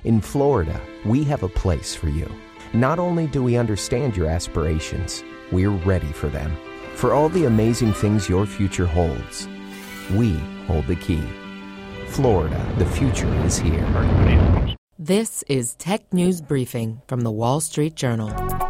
In Florida, we have a place for you. Not only do we understand your aspirations, we're ready for them. For all the amazing things your future holds, we hold the key. Florida, the future is here. This is Tech News Briefing from the Wall Street Journal.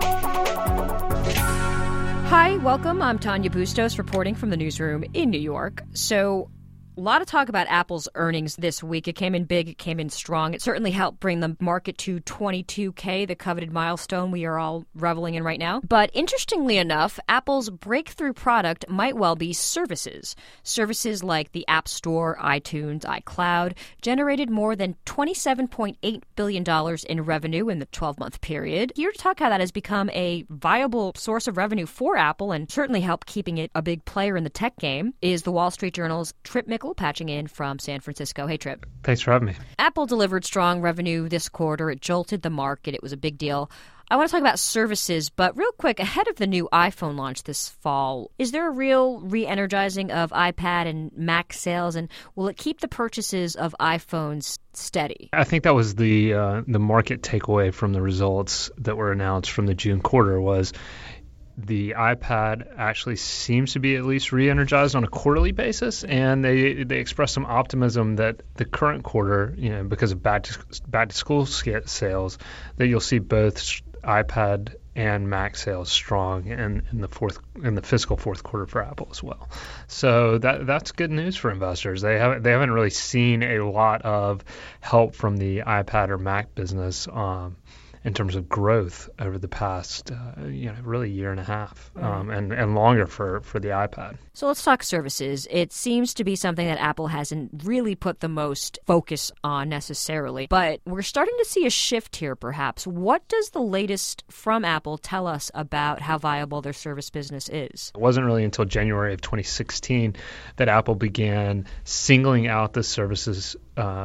Hi, welcome. I'm Tanya Bustos reporting from the newsroom in New York. So, a lot of talk about Apple's earnings this week. It came in big. It came in strong. It certainly helped bring the market to 22K, the coveted milestone we are all reveling in right now. But interestingly enough, Apple's breakthrough product might well be services. Services like the App Store, iTunes, iCloud generated more than $27.8 billion in revenue in the 12-month period. Here to talk how that has become a viable source of revenue for Apple and certainly help keeping it a big player in the tech game is the Wall Street Journal's Trip Mickle, patching in from San Francisco. Hey, Trip. Thanks for having me. Apple delivered strong revenue this quarter. It jolted the market. It was a big deal. I want to talk about services, but real quick, ahead of the new iPhone launch this fall, is there a real re-energizing of iPad and Mac sales, and will it keep the purchases of iPhones steady? I think that was the market takeaway from the results that were announced from the June quarter was the iPad actually seems to be at least re-energized on a quarterly basis, and they expressed some optimism that the current quarter, because of back to school sales, that you'll see both iPad and Mac sales strong in the fiscal fourth quarter for Apple as well. So that's good news for investors. They haven't really seen a lot of help from the iPad or Mac business in terms of growth over the past, really year and a half, and longer for the iPad. So let's talk services. It seems to be something that Apple hasn't really put the most focus on necessarily, but we're starting to see a shift here, perhaps. What does the latest from Apple tell us about how viable their service business is? It wasn't really until January of 2016 that Apple began singling out the services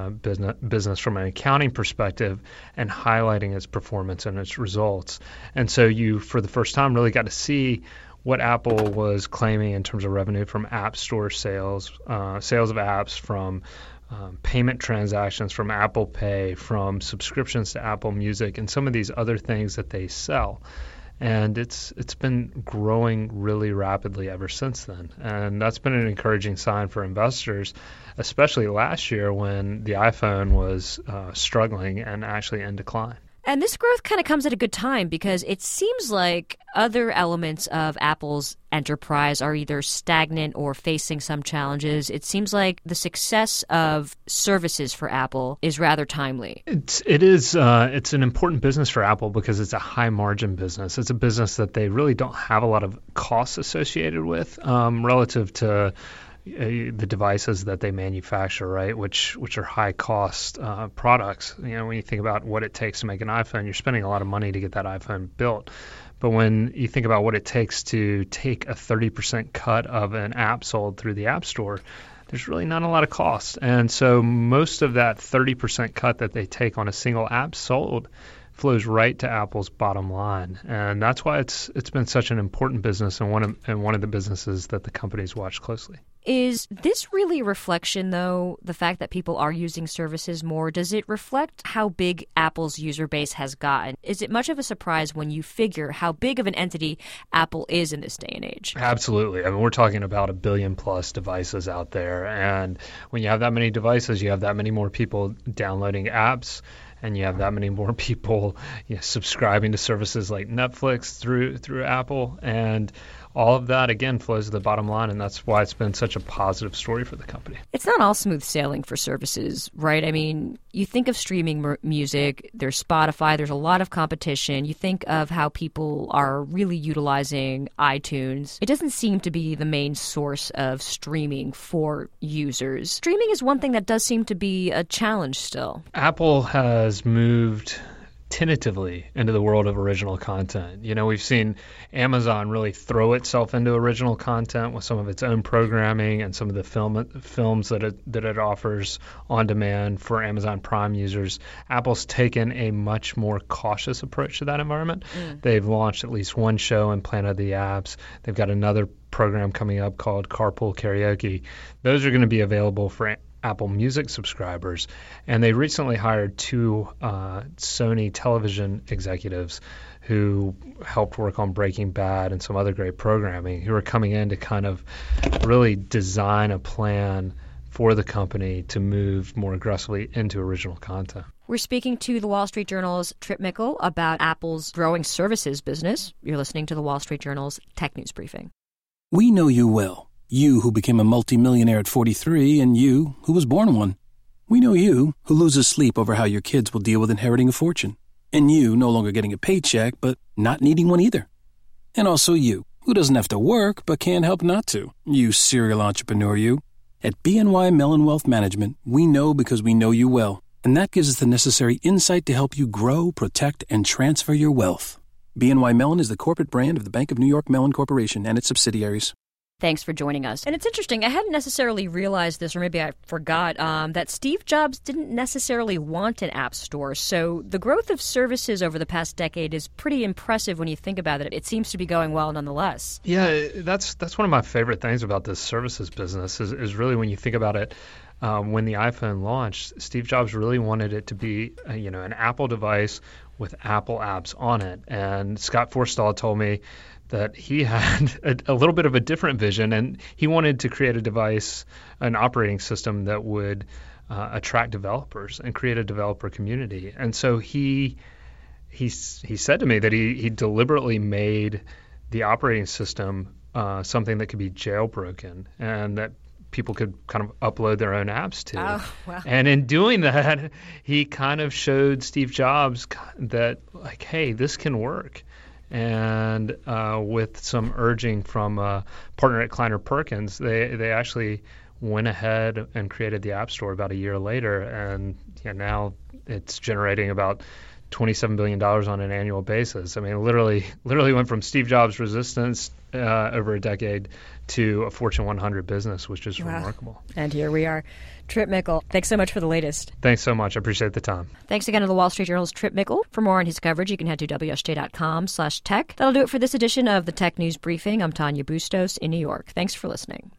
business from an accounting perspective and highlighting its performance and its results. And so you, for the first time, really got to see what Apple was claiming in terms of revenue from App Store sales, sales of apps, from payment transactions, from Apple Pay, from subscriptions to Apple Music, and some of these other things that they sell. And it's been growing really rapidly ever since then. And that's been an encouraging sign for investors, especially last year when the iPhone was struggling and actually in decline. And this growth kind of comes at a good time because it seems like other elements of Apple's enterprise are either stagnant or facing some challenges. It seems like the success of services for Apple is rather timely. It is. It's an important business for Apple because it's a high margin business. It's a business that they really don't have a lot of costs associated with relative to the devices that they manufacture, right, which are high cost products. When you think about what it takes to make an iPhone, you're spending a lot of money to get that iPhone built. But when you think about what it takes to take a 30% cut of an app sold through the App Store, there's really not a lot of cost. And so most of that 30% cut that they take on a single app sold flows right to Apple's bottom line. And that's why it's been such an important business and one of the businesses that the company's watched closely. Is this really a reflection, though, the fact that people are using services more? Does it reflect how big Apple's user base has gotten? Is it much of a surprise when you figure how big of an entity Apple is in this day and age? Absolutely. I mean, we're talking about 1 billion plus devices out there. And when you have that many devices, you have that many more people downloading apps, and you have that many more people subscribing to services like Netflix through Apple. And all of that, again, flows to the bottom line, and that's why it's been such a positive story for the company. It's not all smooth sailing for services, right? I mean, you think of streaming music, there's Spotify, there's a lot of competition. You think of how people are really utilizing iTunes. It doesn't seem to be the main source of streaming for users. Streaming is one thing that does seem to be a challenge still. Apple has moved tentatively into the world of original content. We've seen Amazon really throw itself into original content with some of its own programming and some of the films that it offers on demand for Amazon Prime users. Apple's taken a much more cautious approach to that environment. They've launched at least one show in Planet of the Apps. They've got another program coming up called Carpool Karaoke. Those are going to be available for Apple Music subscribers. And they recently hired 2 Sony television executives who helped work on Breaking Bad and some other great programming, who are coming in to kind of really design a plan for the company to move more aggressively into original content. We're speaking to the Wall Street Journal's Trip Mickle about Apple's growing services business. You're listening to the Wall Street Journal's Tech News Briefing. We know you well. You who became a multimillionaire at 43 and you who was born one. We know you who loses sleep over how your kids will deal with inheriting a fortune. And you no longer getting a paycheck but not needing one either. And also you who doesn't have to work but can't help not to. You serial entrepreneur you. At BNY Mellon Wealth Management, we know because we know you well. And that gives us the necessary insight to help you grow, protect, and transfer your wealth. BNY Mellon is the corporate brand of the Bank of New York Mellon Corporation and its subsidiaries. Thanks for joining us. And it's interesting, I hadn't necessarily realized this, or maybe I forgot, that Steve Jobs didn't necessarily want an app store. So the growth of services over the past decade is pretty impressive when you think about it. It seems to be going well nonetheless. Yeah, that's one of my favorite things about this services business is really when you think about it. When the iPhone launched, Steve Jobs really wanted it to be, an Apple device with Apple apps on it. And Scott Forstall told me that he had a little bit of a different vision, and he wanted to create a device, an operating system that would attract developers and create a developer community. And so he said to me that he deliberately made the operating system something that could be jailbroken and that people could kind of upload their own apps to. Oh, wow. And in doing that, he kind of showed Steve Jobs that, like, hey, this can work. And with some urging from a partner at Kleiner Perkins, they actually went ahead and created the App Store about a year later, and now it's generating about $27 billion on an annual basis. I mean, literally went from Steve Jobs' resistance over a decade to a Fortune 100 business, which is remarkable. And here we are. Trip Mickle, thanks so much for the latest. Thanks so much. I appreciate the time. Thanks again to the Wall Street Journal's Trip Mickle. For more on his coverage, you can head to WSJ.com/tech. That'll do it for this edition of the Tech News Briefing. I'm Tanya Bustos in New York. Thanks for listening.